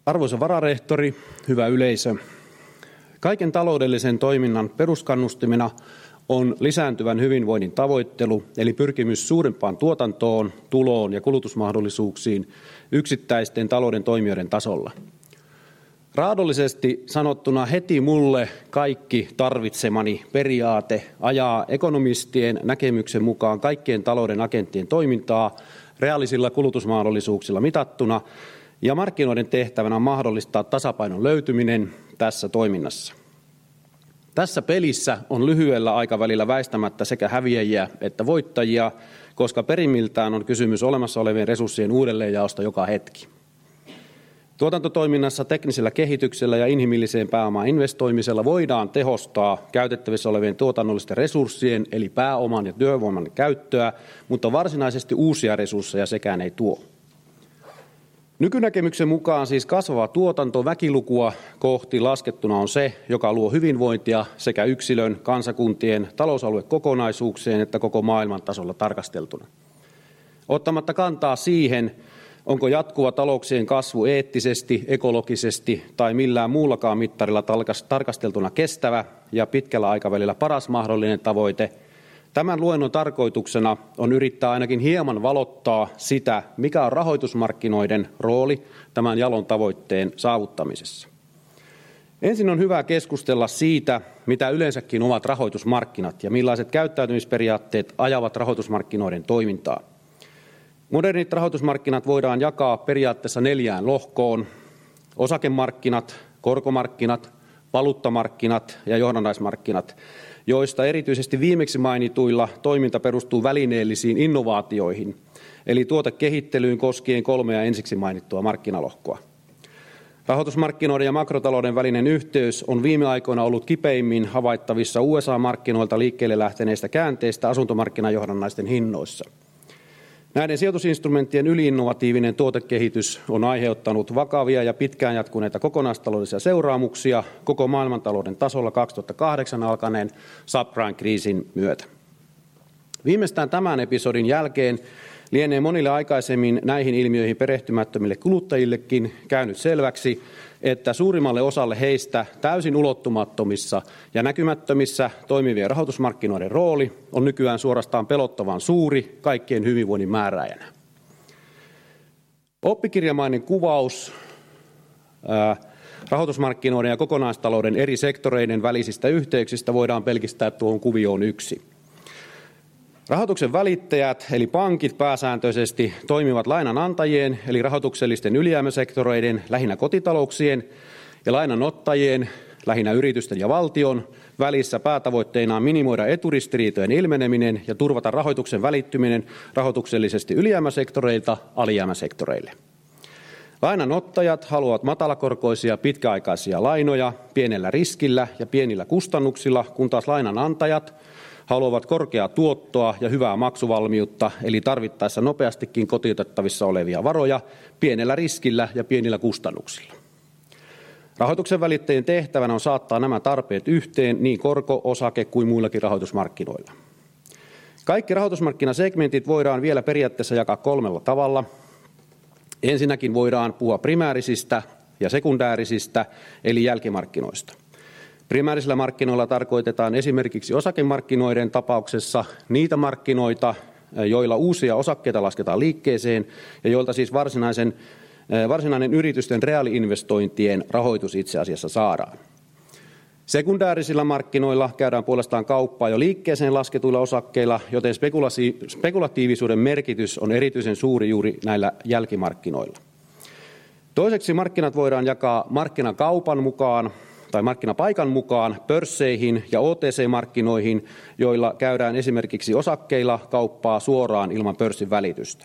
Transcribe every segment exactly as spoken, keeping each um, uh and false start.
Arvoisa vararehtori, hyvä yleisö. Kaiken taloudellisen toiminnan peruskannustimena on lisääntyvän hyvinvoinnin tavoittelu, eli pyrkimys suurempaan tuotantoon, tuloon ja kulutusmahdollisuuksiin yksittäisten talouden toimijoiden tasolla. Raadollisesti sanottuna heti mulle kaikki tarvitsemani periaate ajaa ekonomistien näkemyksen mukaan kaikkien talouden agenttien toimintaa reaalisilla kulutusmahdollisuuksilla mitattuna, ja markkinoiden tehtävänä on mahdollistaa tasapainon löytyminen tässä toiminnassa. Tässä pelissä on lyhyellä aikavälillä väistämättä sekä häviäjiä että voittajia, koska perimmiltään on kysymys olemassa olevien resurssien uudelleenjaosta joka hetki. Tuotantotoiminnassa teknisellä kehityksellä ja inhimilliseen pääomaan investoimisella voidaan tehostaa käytettävissä olevien tuotannollisten resurssien eli pääoman ja työvoiman käyttöä, mutta varsinaisesti uusia resursseja sekään ei tuo. Nykynäkemyksen mukaan siis kasvava tuotanto väkilukua kohti laskettuna on se, joka luo hyvinvointia sekä yksilön, kansakuntien, talousaluekokonaisuuksien että koko maailman tasolla tarkasteltuna. Ottamatta kantaa siihen, onko jatkuva talouksien kasvu eettisesti, ekologisesti tai millään muullakaan mittarilla tarkasteltuna kestävä ja pitkällä aikavälillä paras mahdollinen tavoite, tämän luennon tarkoituksena on yrittää ainakin hieman valottaa sitä, mikä on rahoitusmarkkinoiden rooli tämän jalon tavoitteen saavuttamisessa. Ensin on hyvä keskustella siitä, mitä yleensäkin ovat rahoitusmarkkinat ja millaiset käyttäytymisperiaatteet ajavat rahoitusmarkkinoiden toimintaa. Modernit rahoitusmarkkinat voidaan jakaa periaatteessa neljään lohkoon: osakemarkkinat, korkomarkkinat, valuuttamarkkinat ja johdannaismarkkinat, joista erityisesti viimeksi mainituilla toiminta perustuu välineellisiin innovaatioihin, eli tuotekehittelyyn koskien kolmea ensiksi mainittua markkinalohkoa. Rahoitusmarkkinoiden ja makrotalouden välinen yhteys on viime aikoina ollut kipeimmin havaittavissa U S A-markkinoilta liikkeelle lähteneistä käänteistä asuntomarkkinajohdannaisten hinnoissa. Näiden sijoitusinstrumenttien yliinnovatiivinen tuotekehitys on aiheuttanut vakavia ja pitkään jatkuneita kokonaistaloudellisia seuraamuksia koko maailmantalouden tasolla kaksituhattakahdeksan alkaneen subprime-kriisin myötä. Viimeistään tämän episodin jälkeen lienee monille aikaisemmin näihin ilmiöihin perehtymättömille kuluttajillekin käynyt selväksi, että suurimmalle osalle heistä täysin ulottumattomissa ja näkymättömissä toimivien rahoitusmarkkinoiden rooli on nykyään suorastaan pelottavan suuri kaikkien hyvinvoinnin määrääjänä. Oppikirjamainen kuvaus ää, rahoitusmarkkinoiden ja kokonaistalouden eri sektoreiden välisistä yhteyksistä voidaan pelkistää tuohon kuvioon yksi. Rahoituksen välittäjät eli pankit pääsääntöisesti toimivat lainanantajien eli rahoituksellisten ylijäämäsektoreiden, lähinnä kotitalouksien, ja lainanottajien, lähinnä yritysten ja valtion, välissä päätavoitteinaan minimoida eturistiriitojen ilmeneminen ja turvata rahoituksen välittyminen rahoituksellisesti ylijäämäsektoreilta alijäämäsektoreille. Lainanottajat haluavat matalakorkoisia pitkäaikaisia lainoja pienellä riskillä ja pienillä kustannuksilla, kun taas lainanantajat haluavat korkeaa tuottoa ja hyvää maksuvalmiutta, eli tarvittaessa nopeastikin kotiutettavissa olevia varoja pienellä riskillä ja pienillä kustannuksilla. Rahoituksen välittäjien tehtävänä on saattaa nämä tarpeet yhteen niin korko-, osake- kuin muillakin rahoitusmarkkinoilla. Kaikki rahoitusmarkkinasegmentit voidaan vielä periaatteessa jakaa kolmella tavalla. Ensinnäkin voidaan puhua primäärisistä ja sekundäärisistä, eli jälkimarkkinoista. Primäärisillä markkinoilla tarkoitetaan esimerkiksi osakemarkkinoiden tapauksessa niitä markkinoita, joilla uusia osakkeita lasketaan liikkeeseen ja joilta siis varsinaisen, varsinainen yritysten reaali-investointien rahoitus itse asiassa saadaan. Sekundäärisillä markkinoilla käydään puolestaan kauppaa jo liikkeeseen lasketuilla osakkeilla, joten spekulatiivisuuden merkitys on erityisen suuri juuri näillä jälkimarkkinoilla. Toiseksi markkinat voidaan jakaa markkinakaupan mukaan tai markkinapaikan mukaan pörsseihin ja O T C-markkinoihin, joilla käydään esimerkiksi osakkeilla kauppaa suoraan ilman pörssin välitystä.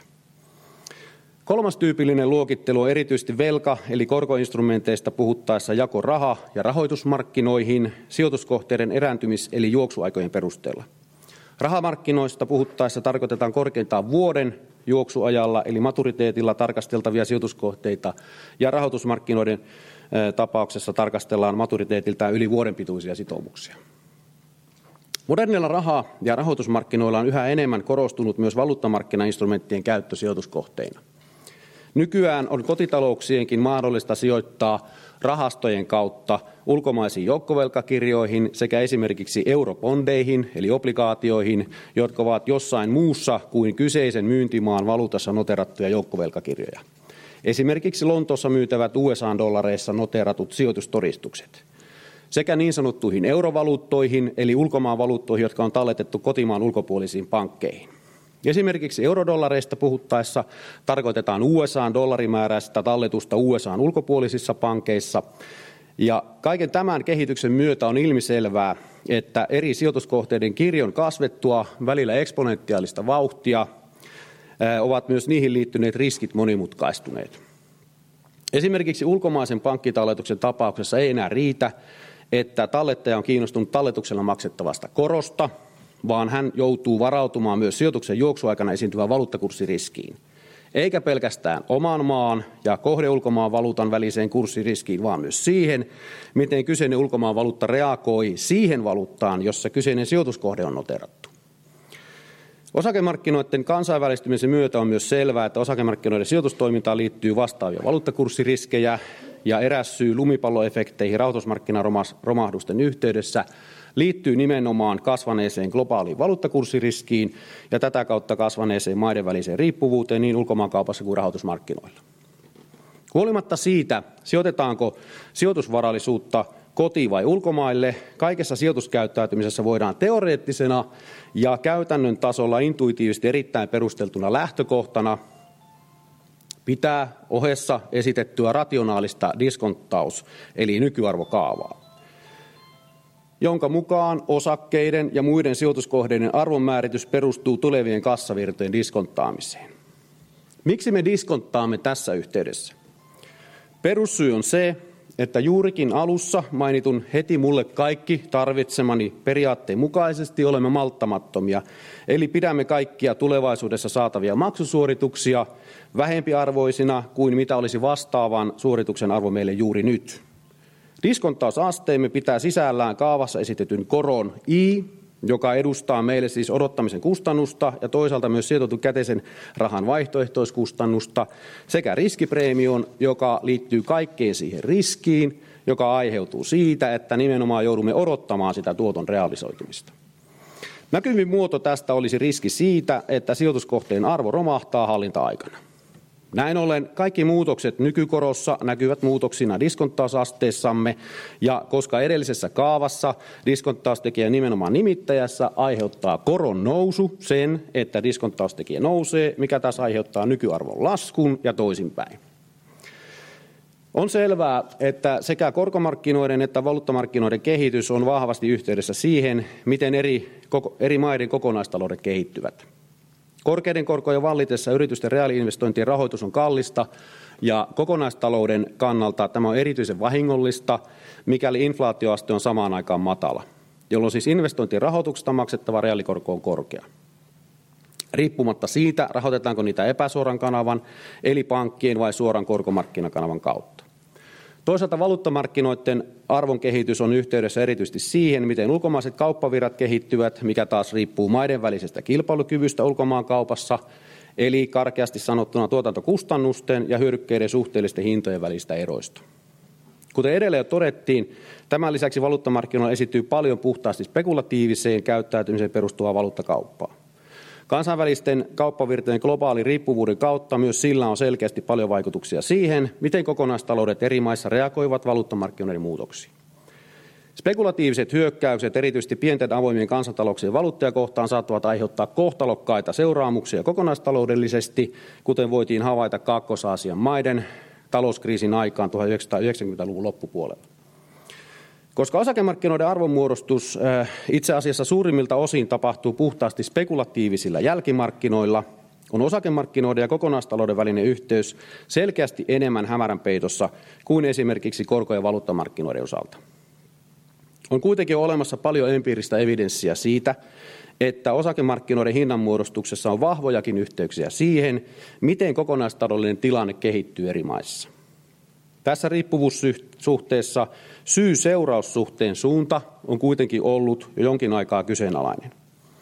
Kolmas tyypillinen luokittelu on erityisesti velka- eli korkoinstrumenteista puhuttaessa jako raha- ja rahoitusmarkkinoihin sijoituskohteiden erääntymis- eli juoksuaikojen perusteella. Rahamarkkinoista puhuttaessa tarkoitetaan korkeintaan vuoden juoksuajalla eli maturiteetilla tarkasteltavia sijoituskohteita, ja rahoitusmarkkinoiden tapauksessa tarkastellaan maturiteetiltään yli vuoden pituisia sitoumuksia. Modernilla raha- ja rahoitusmarkkinoilla on yhä enemmän korostunut myös valuuttamarkkinainstrumenttien käyttö sijoituskohteina. Nykyään on kotitalouksienkin mahdollista sijoittaa rahastojen kautta ulkomaisiin joukkovelkakirjoihin sekä esimerkiksi eurobondeihin eli obligaatioihin, jotka ovat jossain muussa kuin kyseisen myyntimaan valuutassa noterattuja joukkovelkakirjoja. Esimerkiksi Lontoossa myytävät U S A-dollareissa noteratut sijoitustodistukset. Sekä niin sanottuihin eurovaluuttoihin eli ulkomaan valuuttoihin, jotka on talletettu kotimaan ulkopuolisiin pankkeihin. Esimerkiksi eurodollareista puhuttaessa tarkoitetaan U S A-dollarimääräistä talletusta U S A:n ulkopuolisissa pankeissa. Ja kaiken tämän kehityksen myötä on ilmiselvää, että eri sijoituskohteiden kirjon kasvettua välillä eksponentiaalista vauhtia ovat myös niihin liittyneet riskit monimutkaistuneet. Esimerkiksi ulkomaisen pankkitalletuksen tapauksessa ei enää riitä, että tallettaja on kiinnostunut talletuksella maksettavasta korosta, vaan hän joutuu varautumaan myös sijoituksen juoksuaikana esiintyvään valuuttakurssiriskiin. Eikä pelkästään oman maan ja kohdeulkomaan valuutan väliseen kurssiriskiin, vaan myös siihen, miten kyseinen ulkomaan valuutta reagoi siihen valuuttaan, jossa kyseinen sijoituskohde on noterattu. Osakemarkkinoiden kansainvälistymisen myötä on myös selvää, että osakemarkkinoiden sijoitustoimintaan liittyy vastaavia valuuttakurssiriskejä, ja eräs syy lumipalloefekteihin rahoitusmarkkinaromahdusten yhteydessä liittyy nimenomaan kasvaneeseen globaaliin valuuttakurssiriskiin ja tätä kautta kasvaneeseen maiden väliseen riippuvuuteen niin ulkomaankaupassa kuin rahoitusmarkkinoilla. Huolimatta siitä, sijoitetaanko sijoitusvarallisuutta kotiin vai ulkomaille, kaikessa sijoituskäyttäytymisessä voidaan teoreettisena ja käytännön tasolla intuitiivisesti erittäin perusteltuna lähtökohtana pitää ohessa esitettyä rationaalista diskonttaus eli nykyarvokaavaa, jonka mukaan osakkeiden ja muiden sijoituskohteiden arvonmääritys perustuu tulevien kassavirtojen diskonttaamiseen. Miksi me diskonttaamme tässä yhteydessä? Perussyy on se, että juurikin alussa mainitun heti mulle kaikki tarvitsemani periaatteen mukaisesti olemme malttamattomia, eli pidämme kaikkia tulevaisuudessa saatavia maksusuorituksia vähempiarvoisina kuin mitä olisi vastaavan suorituksen arvo meille juuri nyt. Diskonttausasteemme pitää sisällään kaavassa esitetyn koron I, joka edustaa meille siis odottamisen kustannusta ja toisaalta myös sijoitetun käteisen rahan vaihtoehtoiskustannusta sekä riskipreemion, joka liittyy kaikkeen siihen riskiin, joka aiheutuu siitä, että nimenomaan joudumme odottamaan sitä tuoton realisoitumista. Näkyvin muoto tästä olisi riski siitä, että sijoituskohteen arvo romahtaa hallinta-aikana. Näin ollen kaikki muutokset nykykorossa näkyvät muutoksina diskonttausasteessamme, ja koska edellisessä kaavassa diskonttaustekijä nimenomaan nimittäjässä aiheuttaa koron nousu sen, että diskonttaustekijä nousee, mikä taas aiheuttaa nykyarvon laskun ja toisinpäin. On selvää, että sekä korkomarkkinoiden että valuuttamarkkinoiden kehitys on vahvasti yhteydessä siihen, miten eri, eri maiden kokonaistaloudet kehittyvät. Korkeiden korkojen vallitessa yritysten reaali-investointien rahoitus on kallista ja kokonaistalouden kannalta tämä on erityisen vahingollista, mikäli inflaatioaste on samaan aikaan matala, jolloin siis investointien rahoituksesta maksettava reaalikorko on korkea. Riippumatta siitä, rahoitetaanko niitä epäsuoran kanavan, eli pankkien vai suoran korkomarkkinakanavan kautta. Toisaalta valuuttamarkkinoiden arvon kehitys on yhteydessä erityisesti siihen, miten ulkomaiset kauppavirrat kehittyvät, mikä taas riippuu maiden välisestä kilpailukyvystä ulkomaankaupassa, eli karkeasti sanottuna tuotantokustannusten ja hyödykkeiden suhteellisten hintojen välistä eroista. Kuten edellä jo todettiin, tämän lisäksi valuuttamarkkinoilla esittyy paljon puhtaasti spekulatiiviseen käyttäytymiseen perustuvaa valuuttakauppaa. Kansainvälisten kauppavirtojen globaalin riippuvuuden kautta myös sillä on selkeästi paljon vaikutuksia siihen, miten kokonaistaloudet eri maissa reagoivat valuuttamarkkinoiden muutoksiin. Spekulatiiviset hyökkäykset erityisesti pienten avoimien kansantalouksien valuuttoja kohtaan saattavat aiheuttaa kohtalokkaita seuraamuksia kokonaistaloudellisesti, kuten voitiin havaita Kaakkois-Aasian maiden talouskriisin aikaan tuhatyhdeksänsataayhdeksänkymmentäluvun loppupuolella. Koska osakemarkkinoiden arvonmuodostus itse asiassa suurimmilta osin tapahtuu puhtaasti spekulatiivisilla jälkimarkkinoilla, on osakemarkkinoiden ja kokonaistalouden välinen yhteys selkeästi enemmän hämärän peitossa kuin esimerkiksi korko- ja valuuttamarkkinoiden osalta. On kuitenkin olemassa paljon empiiristä evidenssiä siitä, että osakemarkkinoiden hinnanmuodostuksessa on vahvojakin yhteyksiä siihen, miten kokonaistaloudellinen tilanne kehittyy eri maissa. Tässä riippuvuussuhteessa syy-seuraussuhteen suunta on kuitenkin ollut jo jonkin aikaa kyseenalainen.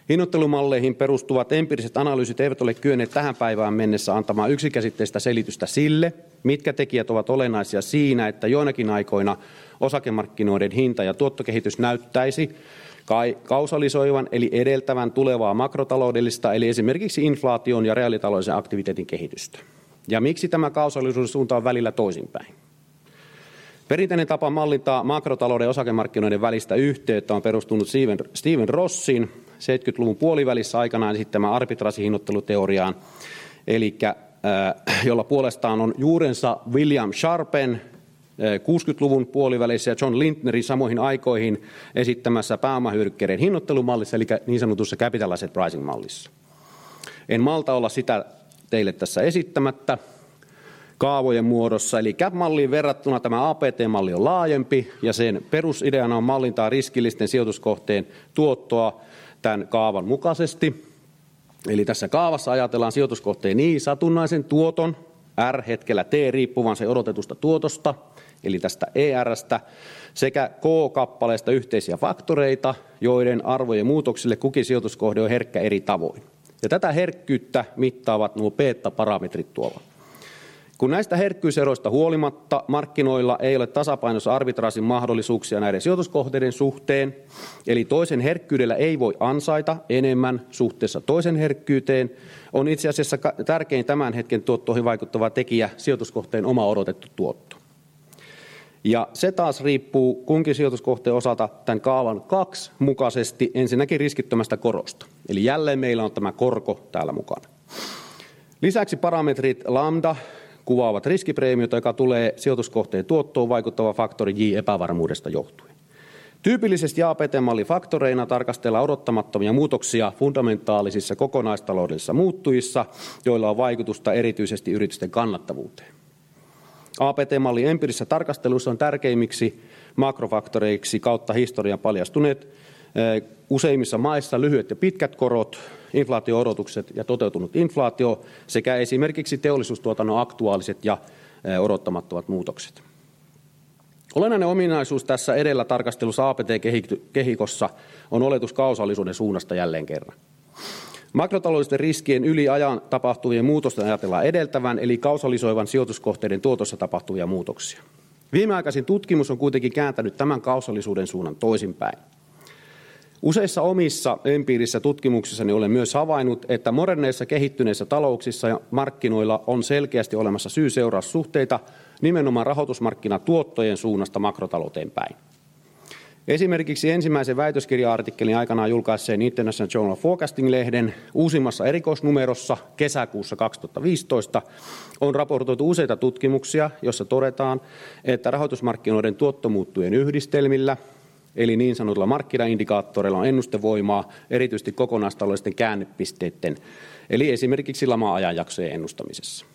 Hinnoittelumalleihin perustuvat empiiriset analyysit eivät ole kyenneet tähän päivään mennessä antamaan yksikäsitteistä selitystä sille, mitkä tekijät ovat olennaisia siinä, että joinakin aikoina osakemarkkinoiden hinta- ja tuottokehitys näyttäisi kausalisoivan eli edeltävän tulevaa makrotaloudellista eli esimerkiksi inflaation ja reaalitaloudellisen aktiviteetin kehitystä. Ja miksi tämä kausalisuuden suunta on välillä toisinpäin? Perinteinen tapa mallintaa makrotalouden ja osakemarkkinoiden välistä yhteyttä on perustunut Steven, Steven Rossin seitsemänkymmentäluvun puolivälissä aikanaan esittämään arbitraasihinnoitteluteoriaan, eli äh, jolla puolestaan on juurensa William Sharpen äh, kuusikymmentäluvun puolivälissä ja John Lindnerin samoihin aikoihin esittämässä pääomahyödykkeiden hinnoittelumallissa, eli niin sanotussa capital asset pricing-mallissa. En malta olla sitä teille tässä esittämättä kaavojen muodossa, eli C A P-malliin verrattuna tämä A P T-malli on laajempi, ja sen perusideana on mallintaa riskillisten sijoituskohteen tuottoa tämän kaavan mukaisesti. Eli tässä kaavassa ajatellaan sijoituskohteen niin satunnaisen tuoton, R-hetkellä T riippuvan se odotetusta tuotosta, eli tästä E R:stä, sekä K-kappaleesta yhteisiä faktoreita, joiden arvojen muutoksille kukin sijoituskohde on herkkä eri tavoin. Ja tätä herkkyyttä mittaavat nuo beta-parametrit tuolla. Kun näistä herkkyyseroista huolimatta markkinoilla ei ole tasapainossa arbitraasin mahdollisuuksia näiden sijoituskohteiden suhteen, eli toisen herkkyydellä ei voi ansaita enemmän suhteessa toisen herkkyyteen, on itse asiassa tärkein tämän hetken tuottoihin vaikuttava tekijä sijoituskohteen oma odotettu tuotto. Ja se taas riippuu kunkin sijoituskohteen osalta tämän kaavan kaksi mukaisesti ensinnäkin riskittömästä korosta. Eli jälleen meillä on tämä korko täällä mukana. Lisäksi parametrit lambda kuvaavat riskipreemiota, joka tulee sijoituskohteen tuottoon vaikuttava faktori J epävarmuudesta johtuen. Tyypillisesti A P T-mallin faktoreina tarkastellaan odottamattomia muutoksia fundamentaalisissa kokonaistaloudellisissa muuttujissa, joilla on vaikutusta erityisesti yritysten kannattavuuteen. A P T-mallin empiirisessä tarkastelussa on tärkeimmiksi makrofaktoreiksi kautta historian paljastuneet useimmissa maissa lyhyet ja pitkät korot, inflaatio-odotukset ja toteutunut inflaatio sekä esimerkiksi teollisuustuotannon aktuaaliset ja odottamattomat muutokset. Olennainen ominaisuus tässä edellä tarkastelussa A P T-kehikossa on oletus kausaalisuuden suunnasta jälleen kerran. Makrotaloudellisten riskien yli ajan tapahtuvien muutosten ajatellaan edeltävän, eli kausalisoivan sijoituskohteiden tuotossa tapahtuvia muutoksia. Viimeaikaisin tutkimus on kuitenkin kääntänyt tämän kausalisuuden suunnan toisinpäin. Useissa omissa empiirisissä tutkimuksissani olen myös havainnut, että moderneissa kehittyneissä talouksissa ja markkinoilla on selkeästi olemassa syy-seuraussuhteita nimenomaan rahoitusmarkkinatuottojen suunnasta makrotalouteen päin. Esimerkiksi ensimmäisen väitöskirja-artikkelin aikanaan julkaisseen International Journal of Forecasting-lehden uusimmassa erikoisnumerossa kesäkuussa kaksituhattaviisitoista on raportoitu useita tutkimuksia, joissa todetaan, että rahoitusmarkkinoiden tuottomuuttujen yhdistelmillä, eli niin sanotulla markkinaindikaattoreilla on ennustevoimaa erityisesti kokonaistaloudellisten käännepisteiden, eli esimerkiksi lama-ajanjaksojen ennustamisessa.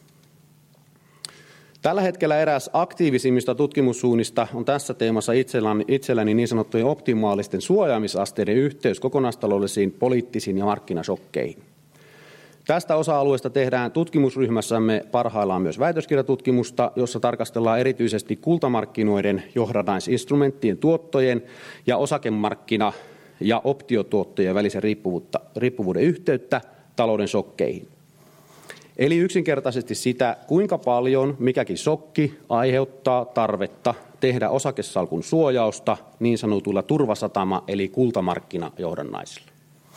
Tällä hetkellä eräs aktiivisimmista tutkimussuunnista on tässä teemassa itselläni, itselläni niin sanottujen optimaalisten suojaamisasteiden yhteys kokonaistaloudellisiin, poliittisiin ja markkinasokkeihin. Tästä osa-alueesta tehdään tutkimusryhmässämme parhaillaan myös väitöskirjatutkimusta, jossa tarkastellaan erityisesti kultamarkkinoiden johdannaisinstrumenttien tuottojen ja osakemarkkina- ja optiotuottojen välisen riippuvuuden yhteyttä talouden shokkeihin. Eli yksinkertaisesti sitä, kuinka paljon mikäkin shokki aiheuttaa tarvetta tehdä osakesalkun suojausta niin sanotuilla turvasatama- eli kultamarkkinajohdannaisilla.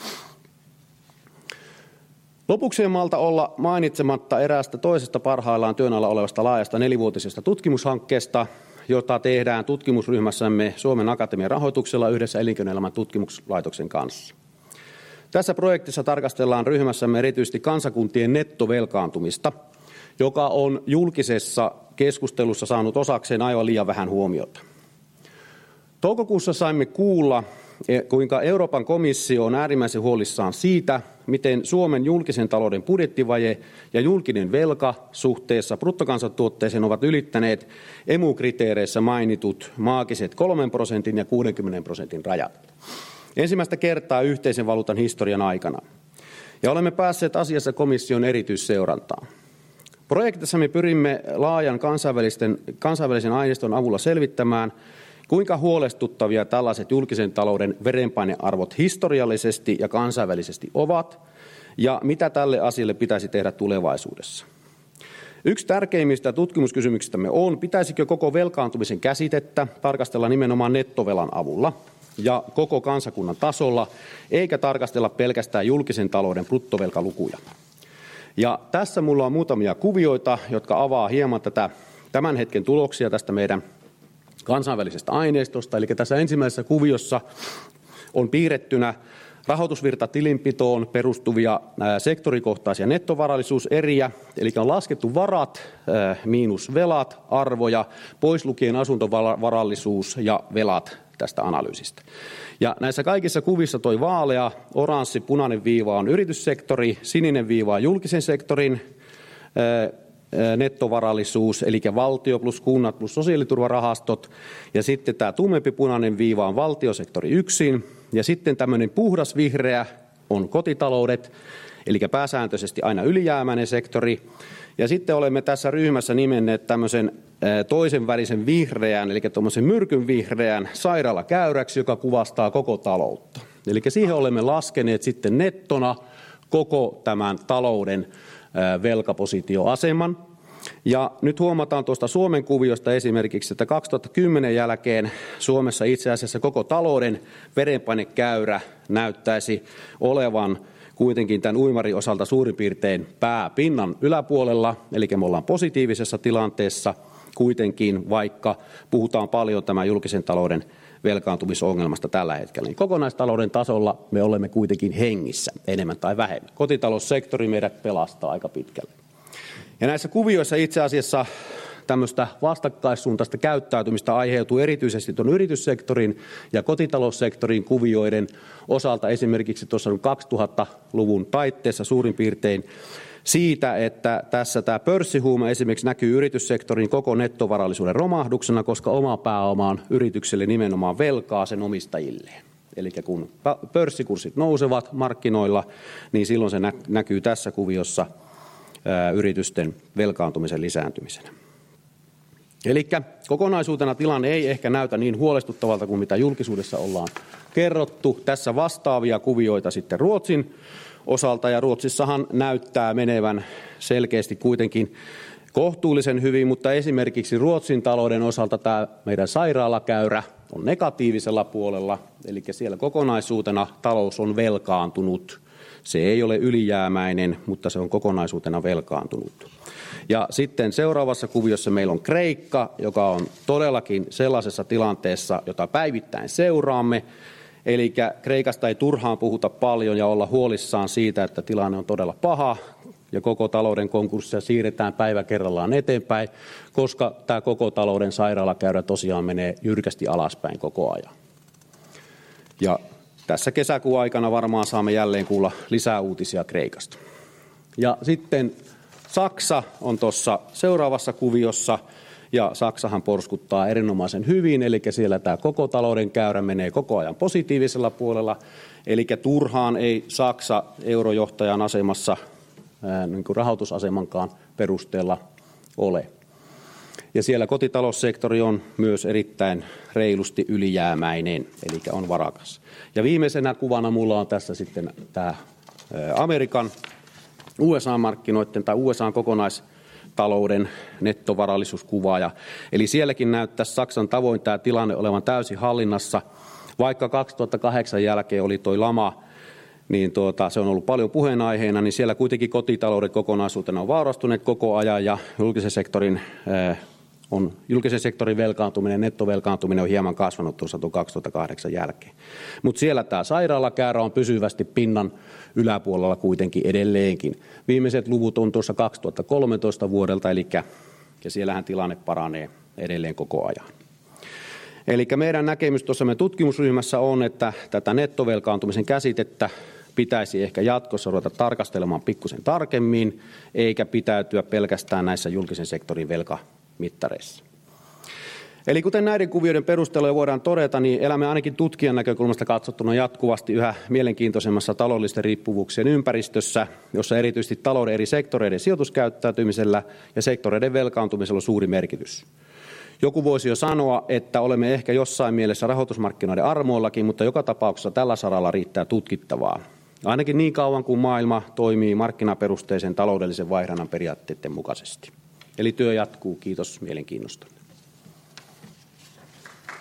Lopuksi en malta olla mainitsematta eräästä toisesta parhaillaan työn alla olevasta laajasta nelivuotisesta tutkimushankkeesta, jota tehdään tutkimusryhmässämme Suomen Akatemian rahoituksella yhdessä Elinkeinoelämän tutkimuslaitoksen kanssa. Tässä projektissa tarkastellaan ryhmässämme erityisesti kansakuntien nettovelkaantumista, joka on julkisessa keskustelussa saanut osakseen aivan liian vähän huomiota. Toukokuussa saimme kuulla, kuinka Euroopan komissio on äärimmäisen huolissaan siitä, miten Suomen julkisen talouden budjettivaje ja julkinen velka suhteessa bruttokansantuotteeseen ovat ylittäneet E M U-kriteereissä mainitut maagiset kolmen prosentin ja kuudenkymmenen prosentin rajat. Ensimmäistä kertaa yhteisen valuutan historian aikana. Ja olemme päässeet asiassa komission erityisseurantaan. Projektissa me pyrimme laajan kansainvälisen aineiston avulla selvittämään, kuinka huolestuttavia tällaiset julkisen talouden verenpainearvot historiallisesti ja kansainvälisesti ovat ja mitä tälle asialle pitäisi tehdä tulevaisuudessa. Yksi tärkeimmistä tutkimuskysymyksistämme on, pitäisikö koko velkaantumisen käsitettä tarkastella nimenomaan nettovelan avulla ja koko kansakunnan tasolla, eikä tarkastella pelkästään julkisen talouden bruttovelkalukuja. Ja tässä minulla on muutamia kuvioita, jotka avaa hieman tätä tämän hetken tuloksia tästä meidän kansainvälisestä aineistosta. Eli tässä ensimmäisessä kuviossa on piirrettynä rahoitusvirtatilinpitoon perustuvia sektorikohtaisia nettovarallisuuseriä, eli on laskettu varat miinus velat, arvoja, pois lukien asuntovarallisuus ja velat tästä analyysistä. Ja näissä kaikissa kuvissa toi vaalea, oranssi, punainen viiva on yrityssektori, sininen viiva on julkisen sektorin nettovarallisuus, eli valtio plus kunnat plus sosiaaliturvarahastot, ja sitten tämä tummempi punainen viiva on valtiosektori yksin, ja sitten tämmöinen puhdas vihreä on kotitaloudet, eli pääsääntöisesti aina ylijäämäinen sektori, ja sitten olemme tässä ryhmässä nimenneet tämmöisen toisen välisen vihreän, eli tuommoisen myrkyn vihreän sairaalakäyräksi, joka kuvastaa koko taloutta. Eli siihen olemme laskeneet sitten nettona koko tämän talouden velkapositioaseman. Ja nyt huomataan tuosta Suomen kuviosta esimerkiksi, että kaksituhattakymmenen jälkeen Suomessa itse asiassa koko talouden verenpainekäyrä näyttäisi olevan kuitenkin tämän uimarin osalta suurin piirtein pääpinnan yläpuolella, eli me ollaan positiivisessa tilanteessa kuitenkin, vaikka puhutaan paljon tämän julkisen talouden velkaantumisongelmasta tällä hetkellä. Niin kokonaistalouden tasolla me olemme kuitenkin hengissä, enemmän tai vähemmän. Kotitaloussektori meidät pelastaa aika pitkälle. Ja näissä kuvioissa itse asiassa tämmöistä vastakkaissuuntaista käyttäytymistä aiheutuu erityisesti tuon yrityssektorin ja kotitaloussektorin kuvioiden osalta esimerkiksi tuossa kaksituhattaluvun taitteessa suurin piirtein siitä, että tässä tämä pörssihuuma esimerkiksi näkyy yrityssektorin koko nettovarallisuuden romahduksena, koska oma pääoma on yritykselle nimenomaan velkaa sen omistajilleen. Eli kun pörssikurssit nousevat markkinoilla, niin silloin se näkyy tässä kuviossa yritysten velkaantumisen lisääntymisenä. Eli kokonaisuutena tilanne ei ehkä näytä niin huolestuttavalta kuin mitä julkisuudessa ollaan kerrottu. Tässä vastaavia kuvioita sitten Ruotsin osalta, ja Ruotsissahan näyttää menevän selkeästi kuitenkin kohtuullisen hyvin, mutta esimerkiksi Ruotsin talouden osalta tämä meidän sairaalakäyrä on negatiivisella puolella, eli siellä kokonaisuutena talous on velkaantunut. Se ei ole ylijäämäinen, mutta se on kokonaisuutena velkaantunut. Ja sitten seuraavassa kuviossa meillä on Kreikka, joka on todellakin sellaisessa tilanteessa, jota päivittäin seuraamme. Eli Kreikasta ei turhaan puhuta paljon ja olla huolissaan siitä, että tilanne on todella paha ja koko talouden konkurssia siirretään päivä kerrallaan eteenpäin, koska tämä koko talouden sairaalakäyrä tosiaan menee jyrkästi alaspäin koko ajan. Ja tässä kesäkuun aikana varmaan saamme jälleen kuulla lisää uutisia Kreikasta. Ja sitten Saksa on tuossa seuraavassa kuviossa, ja Saksahan porskuttaa erinomaisen hyvin, eli siellä tämä koko talouden käyrä menee koko ajan positiivisella puolella, eli turhaan ei Saksa eurojohtajan asemassa ää, niin kuin rahoitusasemankaan perusteella ole. Ja siellä kotitaloussektori on myös erittäin reilusti ylijäämäinen, eli on varakas. Ja viimeisenä kuvana mulla on tässä sitten tämä Amerikan U S A-markkinoiden tai U S A:n kokonaistalouden nettovarallisuuskuvaaja. Eli sielläkin näyttäisi Saksan tavoin tämä tilanne olevan täysin hallinnassa. Vaikka kaksituhattakahdeksan jälkeen oli toi lama, niin tuota, se on ollut paljon puheenaiheena, niin siellä kuitenkin kotitaloudet kokonaisuutena on vaurastuneet koko ajan ja julkisen sektorin, äh, on, julkisen sektorin velkaantuminen, nettovelkaantuminen on hieman kasvanut tuossa tuon kaksituhattakahdeksan jälkeen. Mutta siellä tämä sairaalakäyrä on pysyvästi pinnan yläpuolella kuitenkin edelleenkin. Viimeiset luvut on tuossa kaksituhattakolmetoista vuodelta, eli ja siellähän tilanne paranee edelleen koko ajan. Eli meidän näkemys tuossa meidän tutkimusryhmässä on, että tätä nettovelkaantumisen käsitettä pitäisi ehkä jatkossa ruveta tarkastelemaan pikkusen tarkemmin, eikä pitäytyä pelkästään näissä julkisen sektorin velkamittareissa. Eli kuten näiden kuvioiden perusteella voidaan todeta, niin elämme ainakin tutkijan näkökulmasta katsottuna jatkuvasti yhä mielenkiintoisemmassa taloudellisten riippuvuuksien ympäristössä, jossa erityisesti talouden eri sektoreiden sijoituskäyttäytymisellä ja sektoreiden velkaantumisella on suuri merkitys. Joku voisi jo sanoa, että olemme ehkä jossain mielessä rahoitusmarkkinoiden armoillakin, mutta joka tapauksessa tällä saralla riittää tutkittavaa. Ainakin niin kauan kuin maailma toimii markkinaperusteisen taloudellisen vaihdannan periaatteiden mukaisesti. Eli työ jatkuu. Kiitos mielenkiinnosta.